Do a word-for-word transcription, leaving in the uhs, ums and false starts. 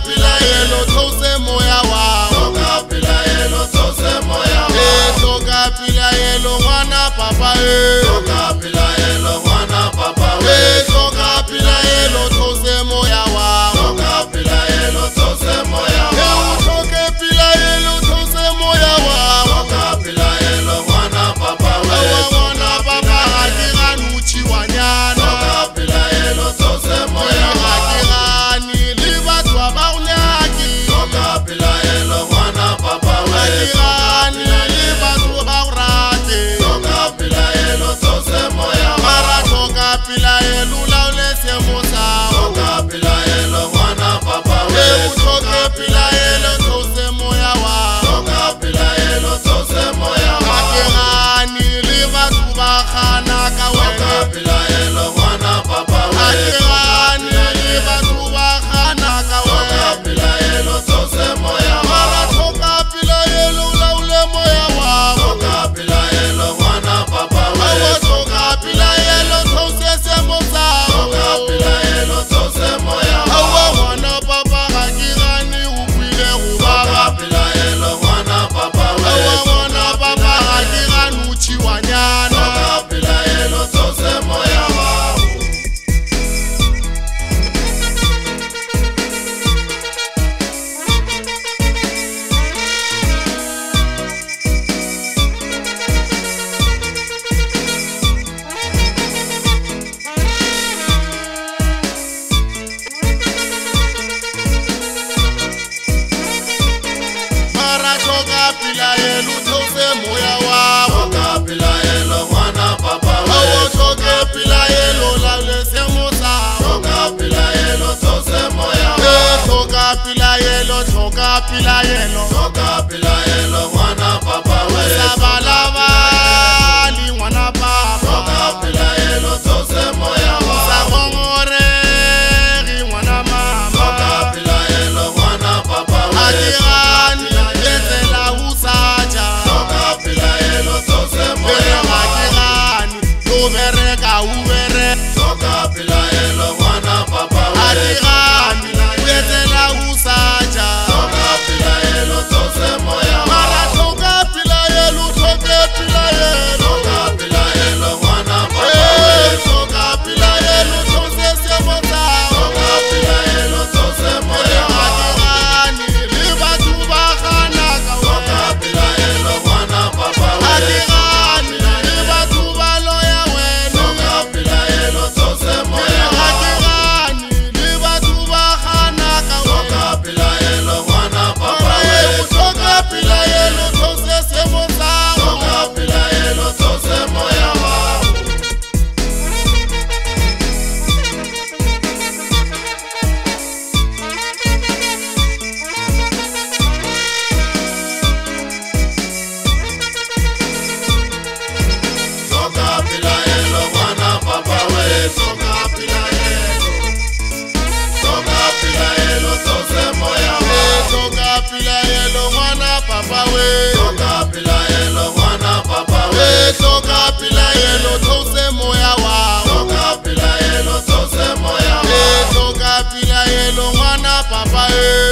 pila yelo those moya wa Toka pila yelo those moya wa Eh toka pila yelo mwana papa eh Toka pila yelo mwana papa we Eh toka pila yelo those moya wa Toka pila yelo those moya wa Eh utoke pila yelo those moya wa Toka pila yelo mwana papa we Awa mwana papa hatiganuchi wanyana Toka pila yelo those moya wa Hatigani libatwa baunaki Toka pila yelo mwana papa we Hatigani libatwa baurate Toka pila yelo those moya wa Mara toka pila yelo laule semosa Toka pila yelo mwana papa we Eh utoke pila yelo those moya wa Toka pila yelo those moya wa Hatigani libatwa bakhana ka Toka wene pila yelo mwana papa we Hatigani libatwa bakhana ka Toka wene pila yelo those moya wa Mara toka pila yelo laule moya wa Toka pila yelo mwana papa we Awa toka pila yelo those semosa Toka pila yelo those moya wa Awa mwana papa hakigani ukwile Toka kubaba pila yelo mwana papa we Awa mwana papa hakigani uchi wanyana Toka pila yelo those moya wa Mara toka pila yelo those moya wa Toka pila yelo mwana papa we Awa toke pila yelo laule semosa Toka pila yelo those moya wa Eh toka pila yelo toka pila yelo Toka pila yelo mwana papa we Sabalaba li mwana papa Toka pila yelo those moya wa Sagongore ri mwana mama Toka pila yelo mwana papa we Hatigani yenzela usaja Toka pila yelo those moya wa Hatigani ubereka ubere Toka pila yelo mwana papa we Hatigani yenzela usaja Toka pila yelo those moya wa Mara toka pila yelo toke pila yelo Toka pila yelo mwana papa we Eh toka pila yelo tose semota Toka pila yelo those moya wa Hatigani libatu bakhana ka Toka pila yelo mwana papa we Hatigani libatu baloya wena Toka pila yelo those moya wa Hatigani libatu bakhana ka Toka wena pila yelo mwana papa we Mara utoka pila yelo tose semota Toka pila yelo those moya wa Toka pila yelo mwana papa we Toka pila yelo Toka pila yelo those moya wa Eh toka pila yelo mwana papa we Toka pila yelo mwana papa we Eh toka pila yelo tose moya wa Toka pila yelo those moya wa Eh toka pila yelo mwana papa eh